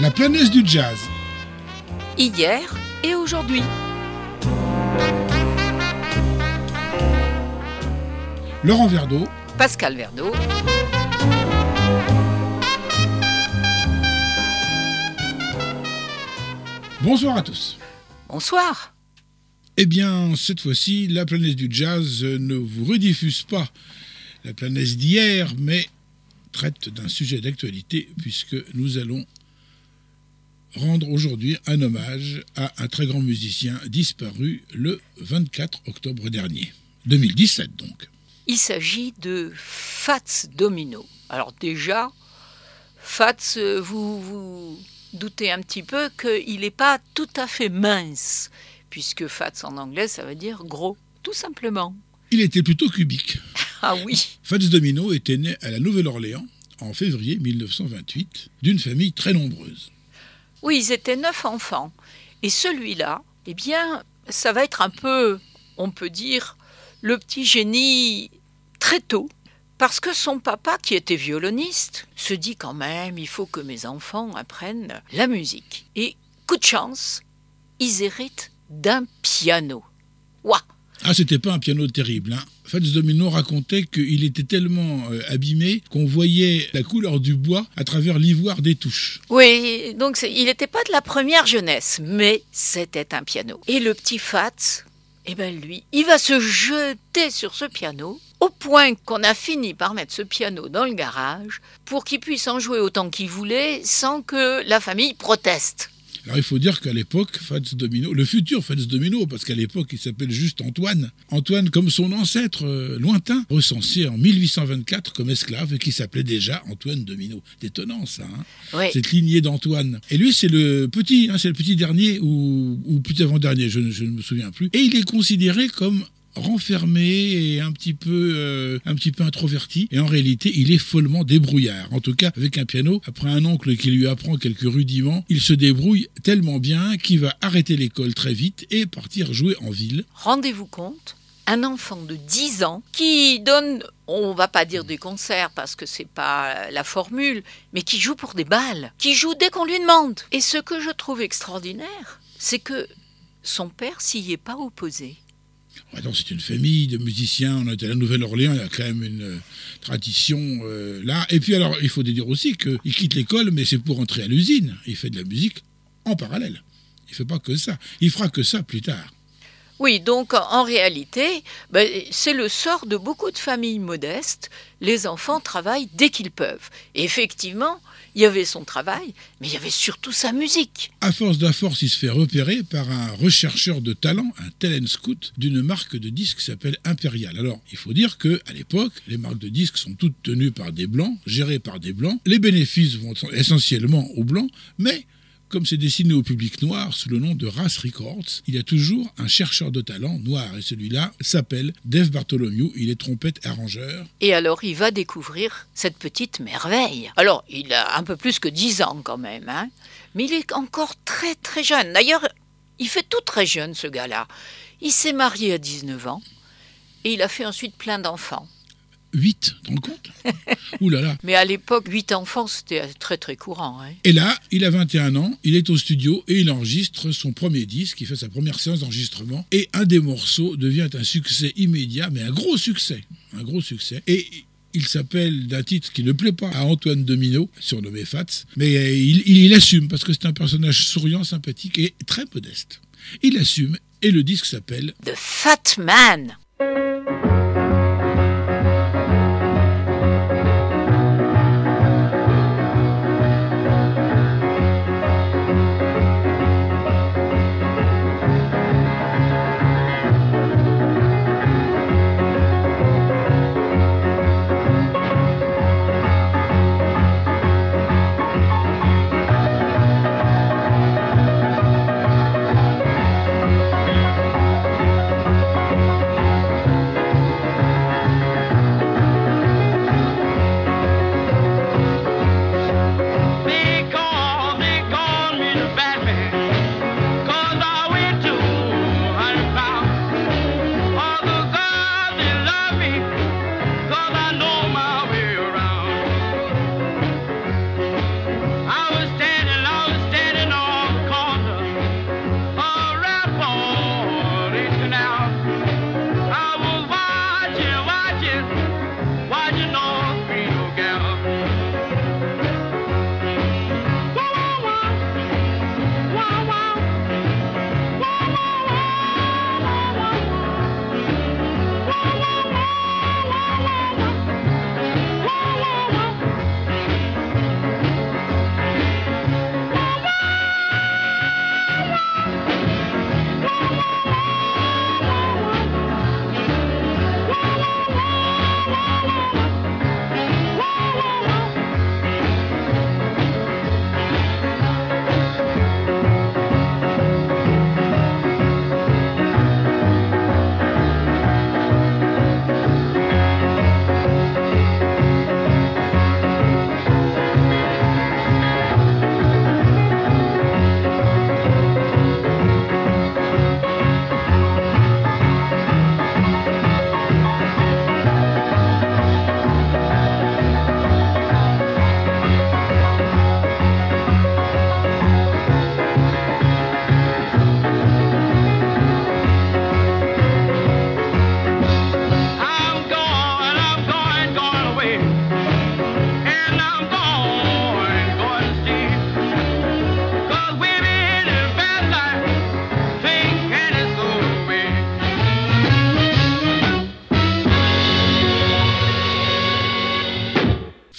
La planète du jazz. Hier et aujourd'hui. Laurent Verdeau. Pascal Verdeau. Bonsoir à tous. Bonsoir. Eh bien, cette fois-ci, la planète du jazz ne vous rediffuse pas la planète d'hier, mais traite d'un sujet d'actualité, puisque nous allons rendre aujourd'hui un hommage à un très grand musicien disparu le 24 octobre dernier, 2017 donc. Il s'agit de Fats Domino. Alors déjà, Fats, vous doutez un petit peu qu'il n'est pas tout à fait mince, puisque Fats en anglais, ça veut dire gros, tout simplement. Il était plutôt cubique. Ah oui. Fats Domino était né à la Nouvelle-Orléans en février 1928, d'une famille très nombreuse. Oui, ils étaient 9 enfants. Et celui-là, eh bien, ça va être un peu, on peut dire, le petit génie très tôt. Parce que son papa, qui était violoniste, se dit quand même, il faut que mes enfants apprennent la musique. Et coup de chance, ils héritent d'un piano. Ouah! Ah, c'était pas un piano terrible, hein. Fats Domino racontait qu'il était tellement abîmé qu'on voyait la couleur du bois à travers l'ivoire des touches. Oui, donc il n'était pas de la première jeunesse, mais c'était un piano. Et le petit Fats, eh ben lui, il va se jeter sur ce piano, au point qu'on a fini par mettre ce piano dans le garage pour qu'il puisse en jouer autant qu'il voulait sans que la famille proteste. Alors il faut dire qu'à l'époque, Fats Domino, le futur Fats Domino, parce qu'à l'époque il s'appelle juste Antoine comme son ancêtre lointain, recensé en 1824 comme esclave et qui s'appelait déjà Antoine Domino. C'est étonnant ça, hein, oui. Cette lignée d'Antoine. Et lui c'est le petit, c'est le petit dernier ou plus avant-dernier, je ne me souviens plus. Et il est considéré comme renfermé et un petit peu introverti, et en réalité il est follement débrouillard. En tout cas avec un piano, après un oncle qui lui apprend quelques rudiments, il se débrouille tellement bien qu'il va arrêter l'école très vite et partir jouer en ville. Rendez-vous compte, un enfant de 10 ans qui donne, on va pas dire des concerts parce que c'est pas la formule, mais qui joue pour des balles, qui joue dès qu'on lui demande. Et ce que je trouve extraordinaire, c'est que son père s'y est pas opposé. Attends, c'est une famille de musiciens, on est à la Nouvelle-Orléans, il y a quand même une tradition là. Et puis alors, il faut dire aussi qu'il quitte l'école, mais c'est pour entrer à l'usine. Il fait de la musique en parallèle. Il ne fait pas que ça. Il fera que ça plus tard. Oui, donc en réalité, c'est le sort de beaucoup de familles modestes. Les enfants travaillent dès qu'ils peuvent. Et effectivement, il y avait son travail, mais il y avait surtout sa musique. À force, il se fait repérer par un rechercheur de talent, un talent scout, d'une marque de disques qui s'appelle Impérial. Alors, il faut dire qu'à l'époque, les marques de disques sont toutes tenues par des blancs, gérées par des blancs. Les bénéfices vont essentiellement aux blancs, mais comme c'est destiné au public noir sous le nom de Ras Records, il y a toujours un chercheur de talent noir. Et celui-là s'appelle Dave Bartholomew. Il est trompette-arrangeur. Et alors, il va découvrir cette petite merveille. Alors, il a un peu plus que 10 ans quand même, hein, mais il est encore très très jeune. D'ailleurs, il fait tout très jeune, ce gars-là. Il s'est marié à 19 ans et il a fait ensuite plein d'enfants. 8, tu te rends compte? Ouh là là. Mais à l'époque, 8 enfants, c'était très très courant. Hein. Et là, il a 21 ans, il est au studio et il enregistre son premier disque, il fait sa première séance d'enregistrement. Et un des morceaux devient un succès immédiat, mais un gros succès. Et il s'appelle d'un titre qui ne plaît pas à Antoine Domino, surnommé Fats, mais il assume parce que c'est un personnage souriant, sympathique et très modeste. Il assume et le disque s'appelle The Fat Man.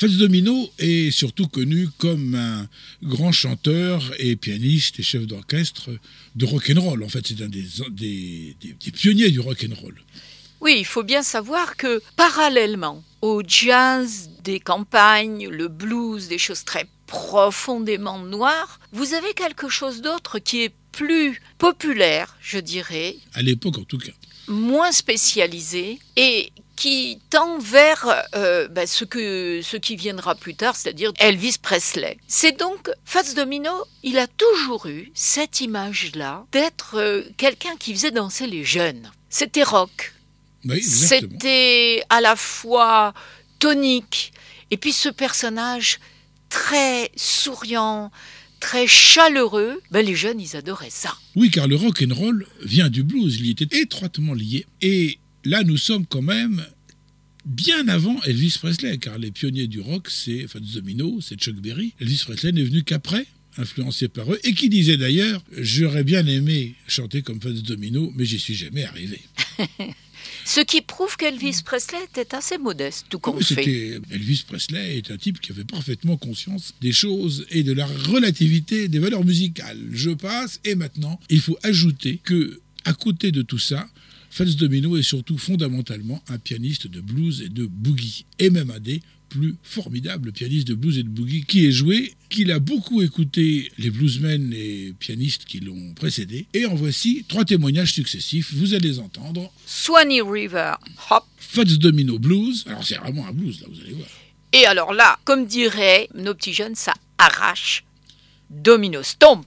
Fats Domino est surtout connu comme un grand chanteur et pianiste et chef d'orchestre de rock'n'roll. En fait, c'est un des pionniers du rock'n'roll. Oui, il faut bien savoir que parallèlement au jazz des campagnes, le blues, des choses très profondément noires, vous avez quelque chose d'autre qui est plus populaire, je dirais. À l'époque, en tout cas. Moins spécialisé et qui tend vers ce qui viendra plus tard, c'est-à-dire Elvis Presley. C'est donc, Fats Domino, il a toujours eu cette image-là d'être quelqu'un qui faisait danser les jeunes. C'était rock. Oui, exactement. C'était à la fois tonique, et puis ce personnage très souriant, très chaleureux, les jeunes, ils adoraient ça. Oui, car le rock'n'roll vient du blues, il y était étroitement lié. Et là, nous sommes quand même bien avant Elvis Presley, car les pionniers du rock, c'est Fats Domino, c'est Chuck Berry. Elvis Presley n'est venu qu'après, influencé par eux, et qui disait d'ailleurs « J'aurais bien aimé chanter comme Fats Domino, mais j'y suis jamais arrivé ». Ce qui prouve qu'Elvis Presley était assez modeste, tout compte fait. Elvis Presley est un type qui avait parfaitement conscience des choses et de la relativité des valeurs musicales. Je passe, et maintenant, il faut ajouter que, à côté de tout ça, Fats Domino est surtout fondamentalement un pianiste de blues et de boogie, et même un des plus formidables pianistes de blues et de boogie qui ait joué, qu'il a beaucoup écouté les bluesmen et pianistes qui l'ont précédé. Et en voici 3 témoignages successifs, vous allez les entendre. Swanee River, hop. Fats Domino Blues, alors c'est vraiment un blues là, vous allez voir. Et alors là, comme diraient nos petits jeunes, ça arrache. Domino Stomp.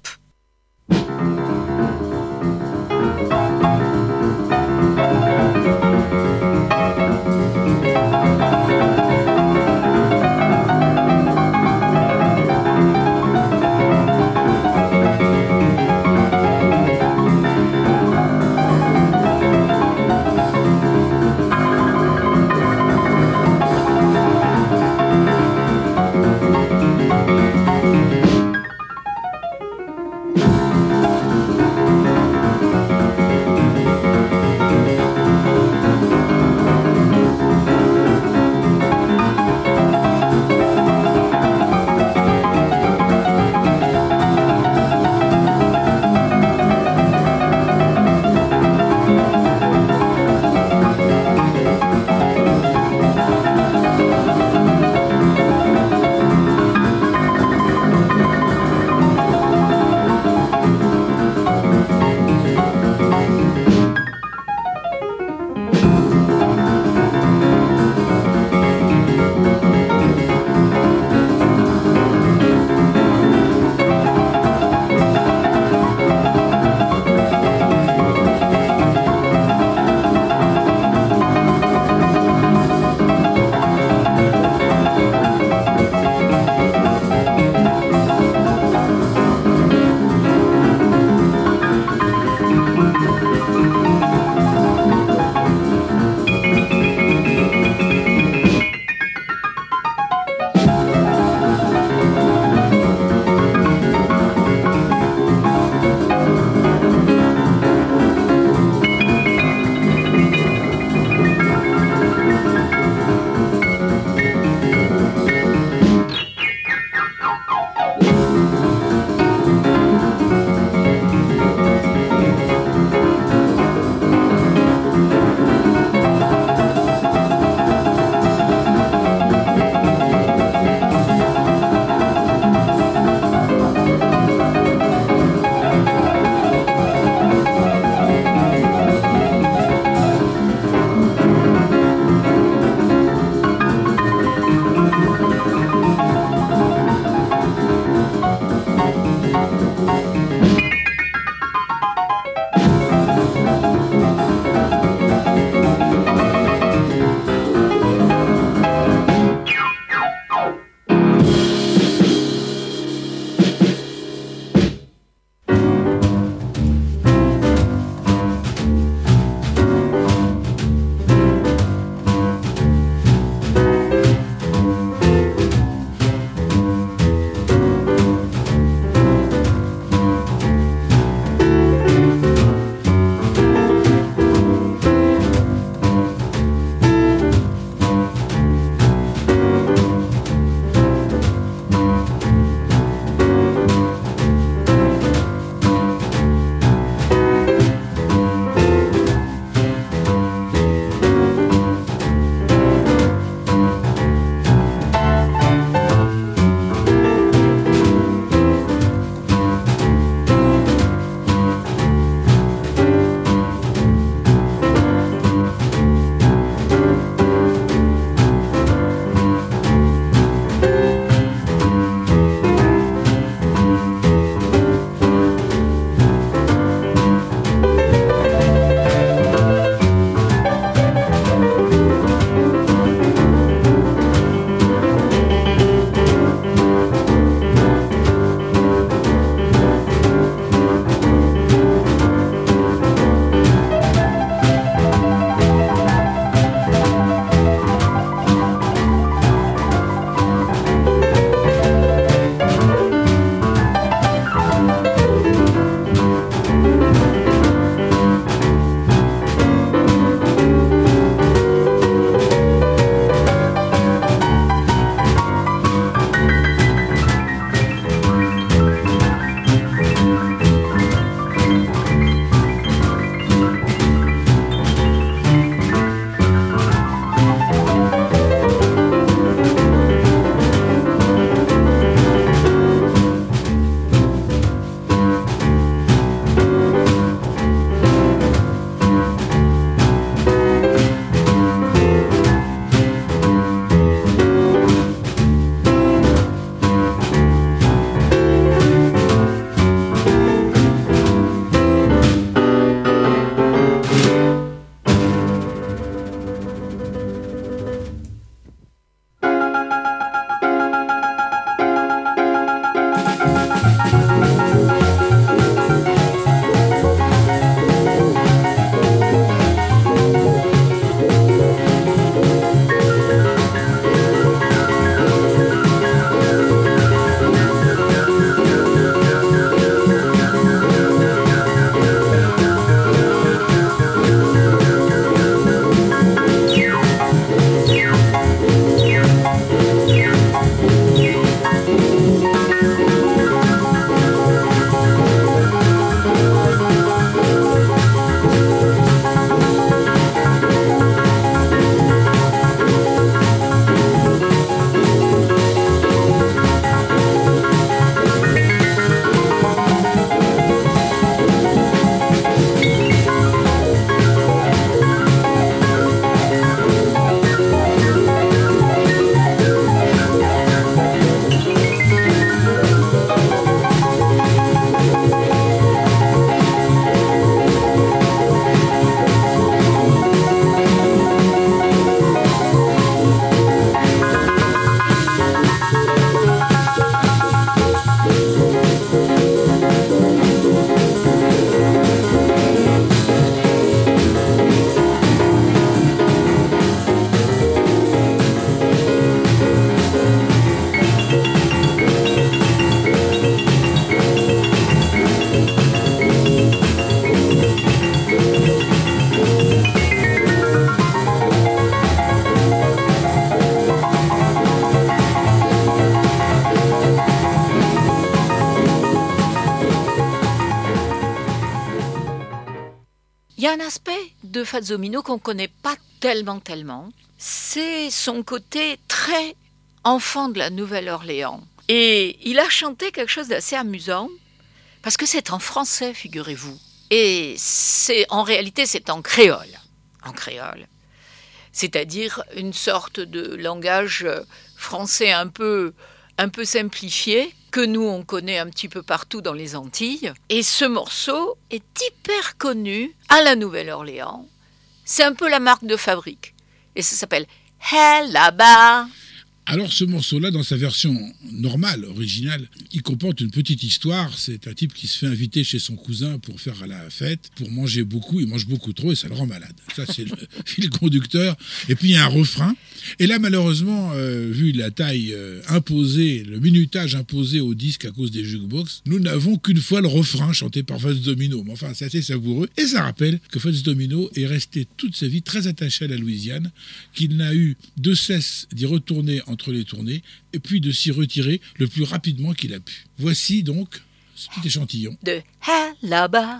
y a un aspect de Fats Domino qu'on ne connaît pas tellement. C'est son côté très enfant de la Nouvelle-Orléans. Et il a chanté quelque chose d'assez amusant, parce que c'est en français, figurez-vous. Et en réalité, c'est en créole. C'est-à-dire une sorte de langage français un peu simplifié, que nous, on connaît un petit peu partout dans les Antilles. Et ce morceau est hyper connu à la Nouvelle-Orléans. C'est un peu la marque de fabrique. Et ça s'appelle « Hey là-bas ». Alors ce morceau-là, dans sa version normale, originale, il comporte une petite histoire. C'est un type qui se fait inviter chez son cousin pour faire la fête, pour manger beaucoup. Il mange beaucoup trop et ça le rend malade. Ça, c'est le fil conducteur. Et puis il y a un refrain. Et là, malheureusement, vu la taille imposée, le minutage imposé au disque à cause des jukebox, nous n'avons qu'une fois le refrain chanté par Fats Domino. Mais enfin, c'est assez savoureux. Et ça rappelle que Fats Domino est resté toute sa vie très attaché à la Louisiane, qu'il n'a eu de cesse d'y retourner entre les tournées, et puis de s'y retirer le plus rapidement qu'il a pu. Voici donc ce petit échantillon de Hey là-bas.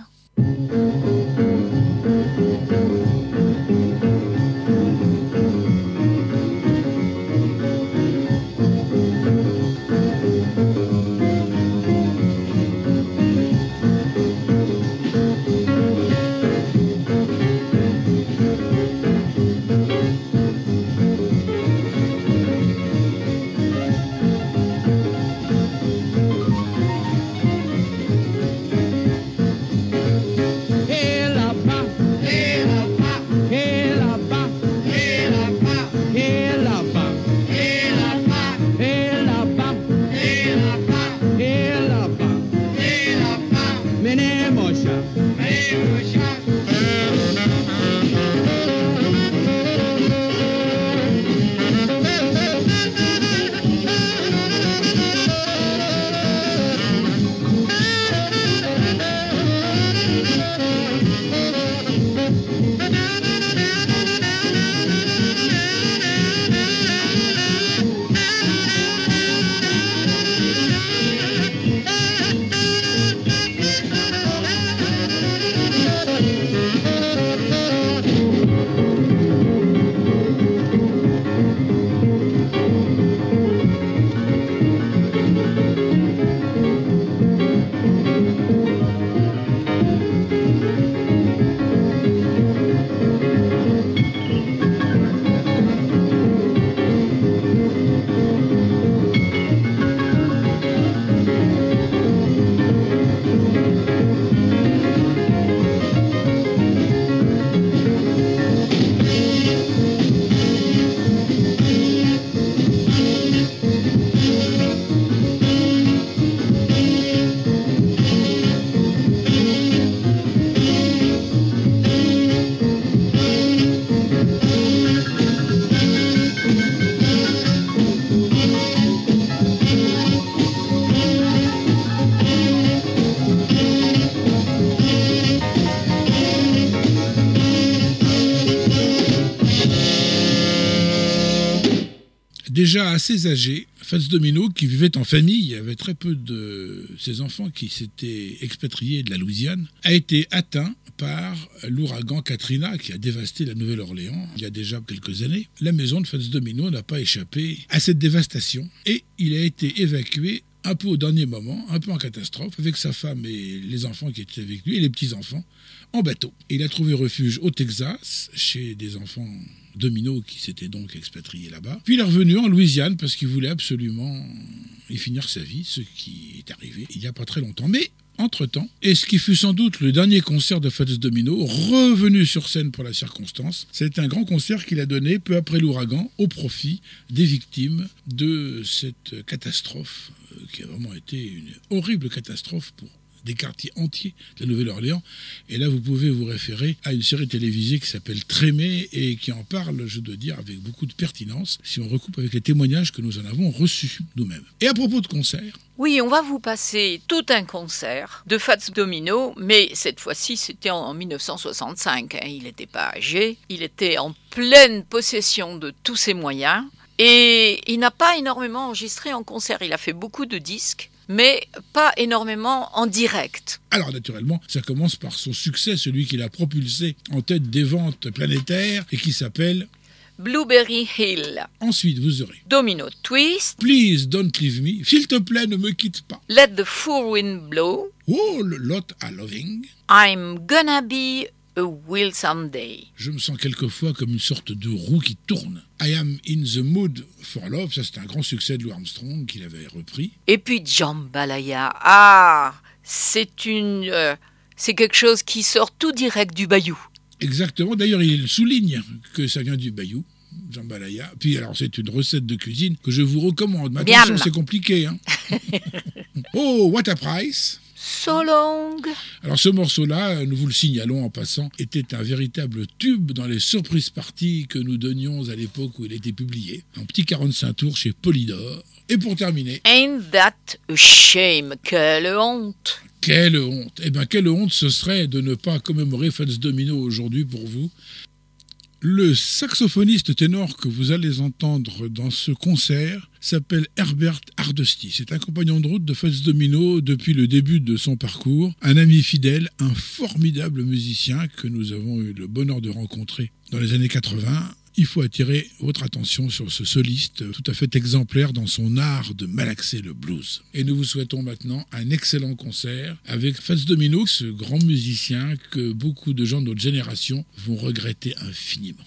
Déjà assez âgé, Fats Domino, qui vivait en famille, avait très peu de ses enfants qui s'étaient expatriés de la Louisiane, a été atteint par l'ouragan Katrina qui a dévasté la Nouvelle-Orléans il y a déjà quelques années. La maison de Fats Domino n'a pas échappé à cette dévastation et il a été évacué un peu au dernier moment, un peu en catastrophe, avec sa femme et les enfants qui étaient avec lui et les petits-enfants en bateau. Et il a trouvé refuge au Texas, chez des enfants Domino qui s'étaient donc expatriés là-bas. Puis il est revenu en Louisiane parce qu'il voulait absolument y finir sa vie, ce qui est arrivé il n'y a pas très longtemps. Mais entre-temps, et ce qui fut sans doute le dernier concert de Fats Domino, revenu sur scène pour la circonstance, c'est un grand concert qu'il a donné peu après l'ouragan au profit des victimes de cette catastrophe, qui a vraiment été une horrible catastrophe pour des quartiers entiers de la Nouvelle-Orléans. Et là, vous pouvez vous référer à une série télévisée qui s'appelle Trémé et qui en parle, je dois dire, avec beaucoup de pertinence, si on recoupe avec les témoignages que nous en avons reçus nous-mêmes. Et à propos de concerts, oui, on va vous passer tout un concert de Fats Domino, mais cette fois-ci, c'était en 1965. Il n'était pas âgé, il était en pleine possession de tous ses moyens et il n'a pas énormément enregistré en concert. Il a fait beaucoup de disques, mais pas énormément en direct. Alors naturellement, ça commence par son succès, celui qui l'a propulsé en tête des ventes planétaires et qui s'appelle Blueberry Hill. Ensuite, vous aurez Domino Twist. Please Don't Leave Me, s'il te plaît, ne me quitte pas. Let the Four Wind Blow. Oh, le Lot à Loving. I'm Gonna Be a Will Someday. Je me sens quelquefois comme une sorte de roue qui tourne. I Am in the Mood for Love, ça c'est un grand succès de Louis Armstrong qu'il avait repris. Et puis Jambalaya. Ah, c'est quelque chose qui sort tout direct du bayou. Exactement, d'ailleurs il souligne que ça vient du bayou, jambalaya. Puis alors c'est une recette de cuisine que je vous recommande. Mais attention, c'est compliqué. Hein. Oh, What a Price. So Long. Alors ce morceau-là, nous vous le signalons en passant, était un véritable tube dans les surprises parties que nous donnions à l'époque où il était publié. Un petit 45 tours chez Polydor. Et pour terminer... Ain't that a shame? Quelle honte! Quelle honte! Eh bien, quelle honte ce serait de ne pas commémorer Fats Domino aujourd'hui pour vous. Le saxophoniste ténor que vous allez entendre dans ce concert s'appelle Herbert Hardesty. C'est un compagnon de route de Fats Domino depuis le début de son parcours. Un ami fidèle, un formidable musicien que nous avons eu le bonheur de rencontrer dans les années 80. Il faut attirer votre attention sur ce soliste tout à fait exemplaire dans son art de malaxer le blues. Et nous vous souhaitons maintenant un excellent concert avec Fats Domino, ce grand musicien que beaucoup de gens de notre génération vont regretter infiniment.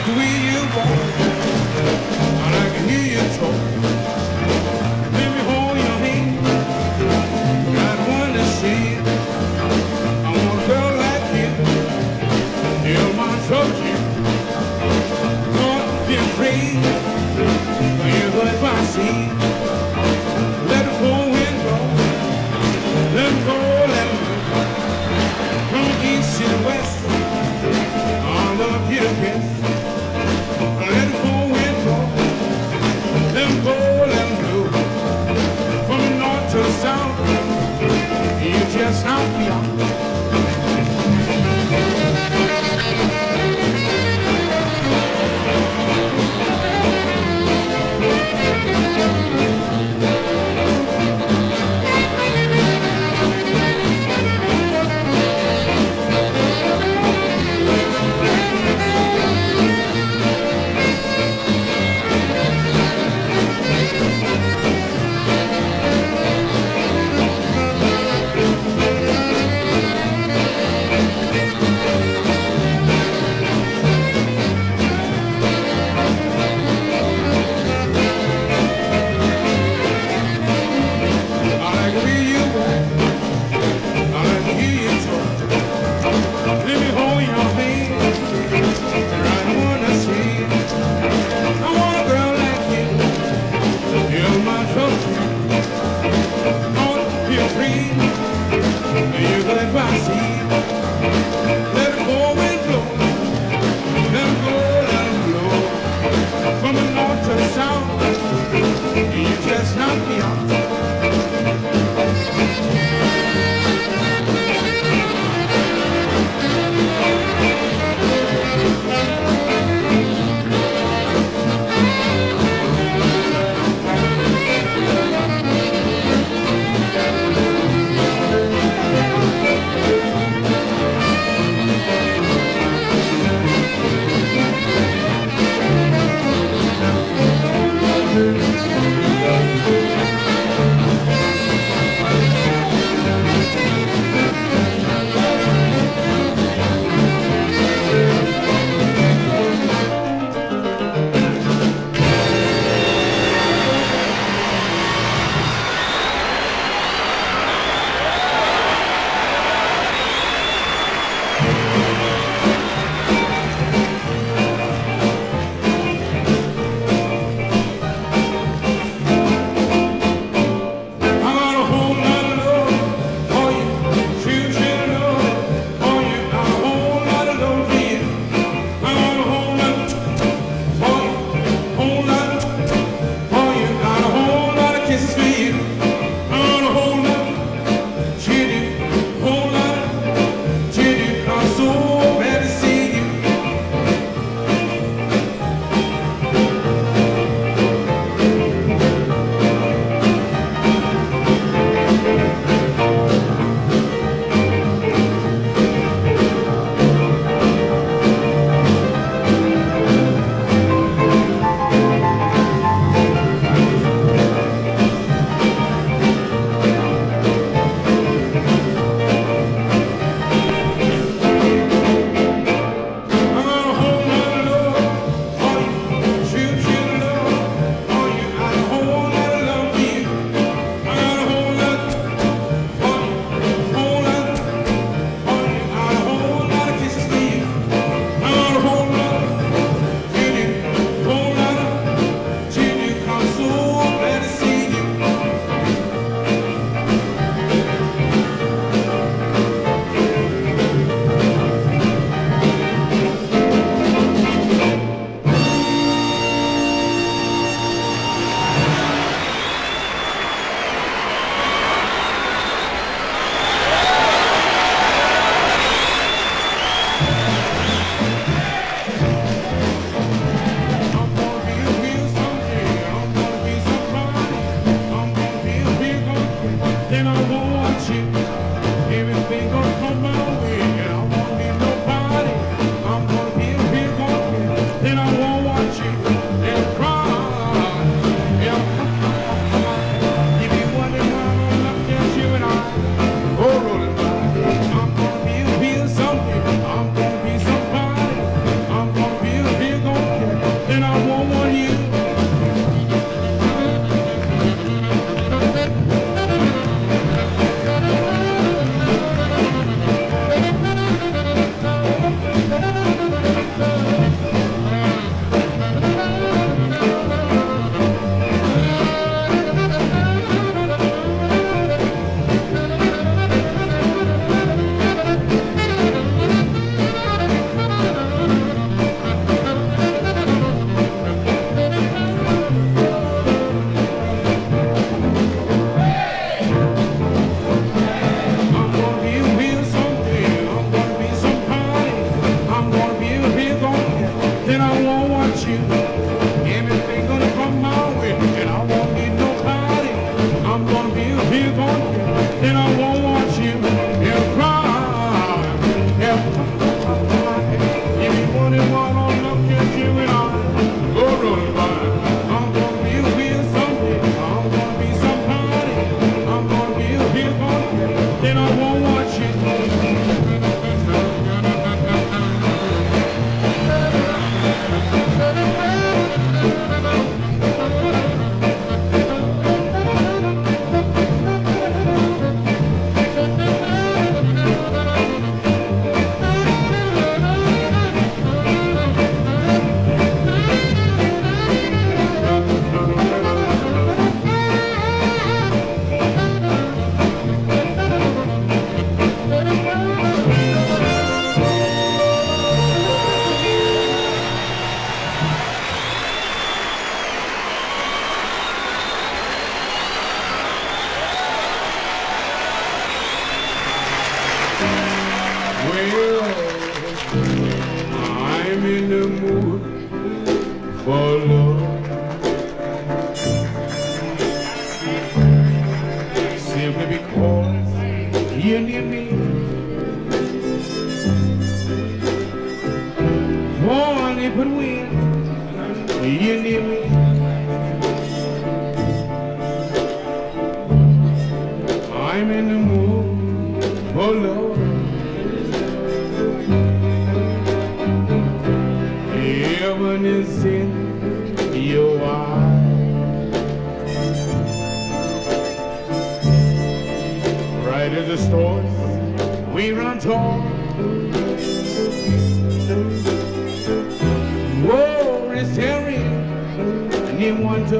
the way you walk, and I can hear you talk. Let me hold your hand, got one to see it. I want a girl like you, you're my trophy. Don't be afraid when you hurt my seat. Let the full wind blow, let it go, let it go. From the east to the west, I love you to kiss. Let the full wind blow, let it go. mood for love. Simply because you're near me. Morning but when you're near me. I'm in the mood for love. Heaven is in your eyes. Right as the stores, we run tall. War is tearing in wonder.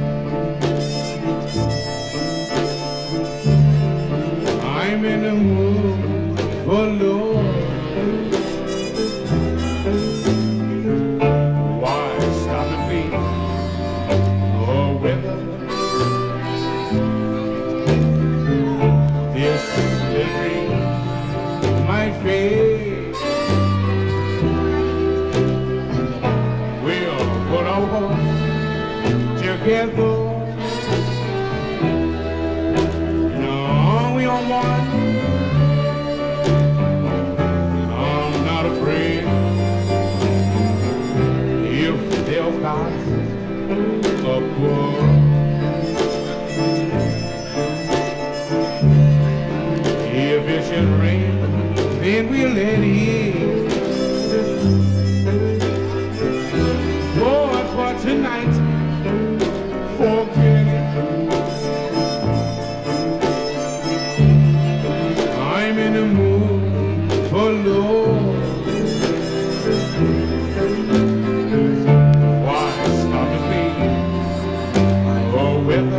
I'm in the mood for love. Why stop and be or weather? This little dream might fade. We'll put our hearts together. No, we don't want. I'm not afraid if they'll pass above. If it should rain, then we'll let it in. Lord, for tonight, forget it. I'm in the mood for love. Why stop and think or weather?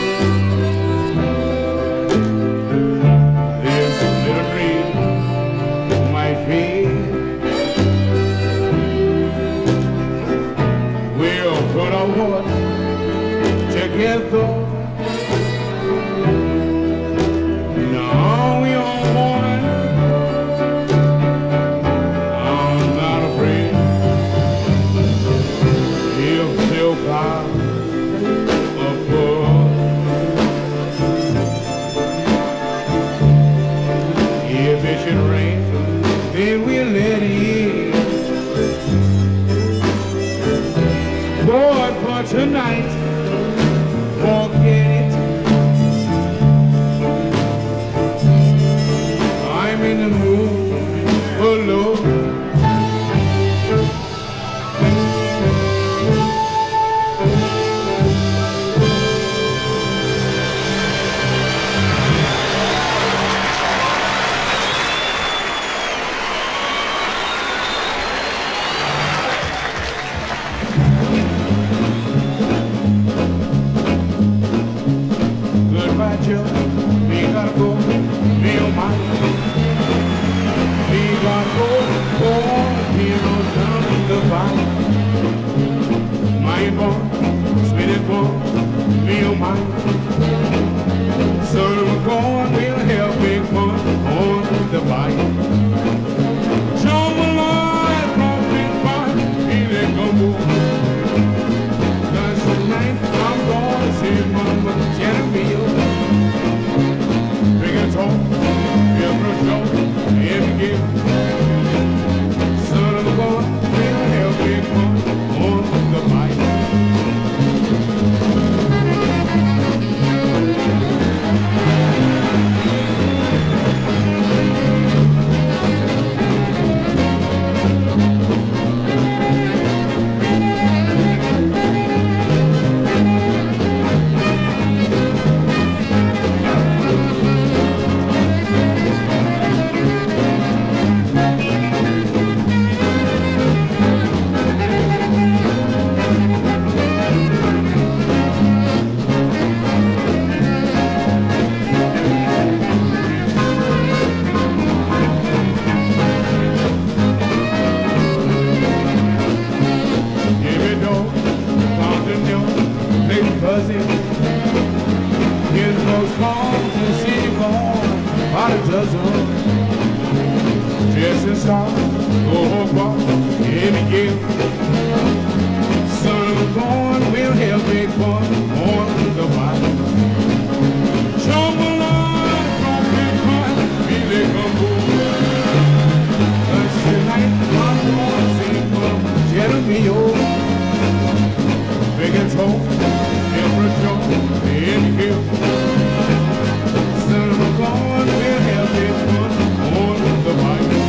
This little dream might fade. We'll put our hearts together. No, we don't want it. I'm not afraid if they'll fly above. If it should rain, then we'll let it in. Lord, for tonight, forget it. I'm in the mood for love. Goodbye, Joe. We gotta go. Me oh my. We gotta go. Oh, heroes down in the valley. My boy, sweet boy. Me oh my. So we're going. We'll have big fun on the bike. Show my life, crossing by. Feeling go move. Tonight I'm gonna see Mama Genevieve. Bring it home, every show, every game. Son of a gun, we'll have big fun on the bike. dozen dressing stars go across every Yeah, son of a gun will help me put on the bottom. Trouble on, don't be caught, really come over. Cause tonight I'm gonna see from Jeremy over. Big and tall, every joke in here. Son of a gun will help me put on the bottom.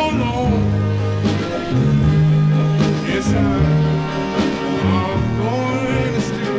on on. Yes, I'm going to stay.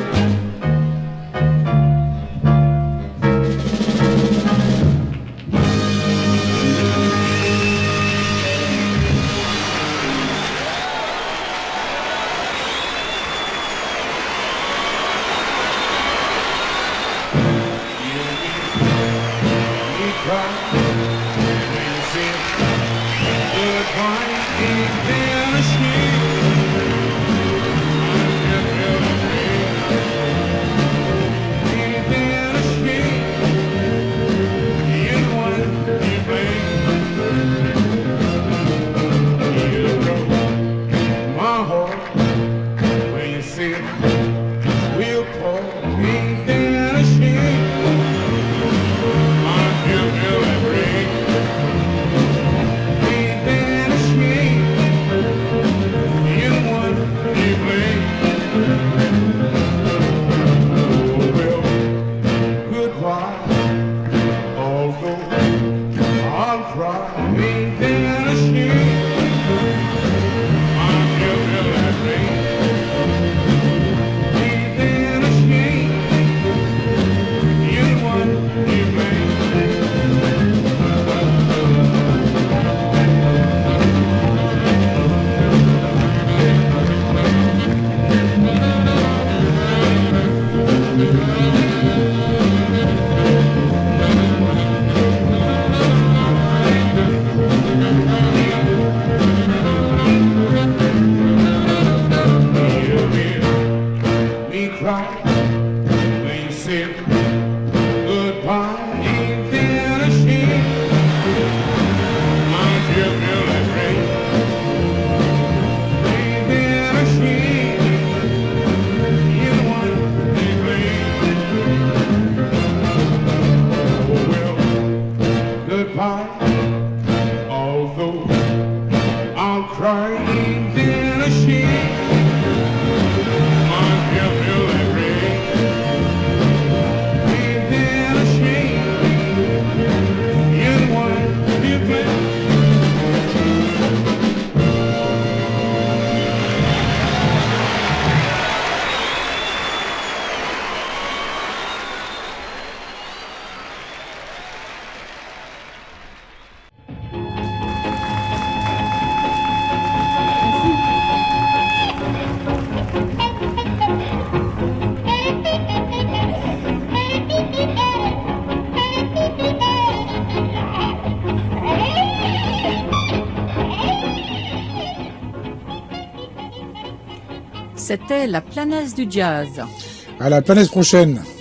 C'était la planète du jazz. À la planète prochaine.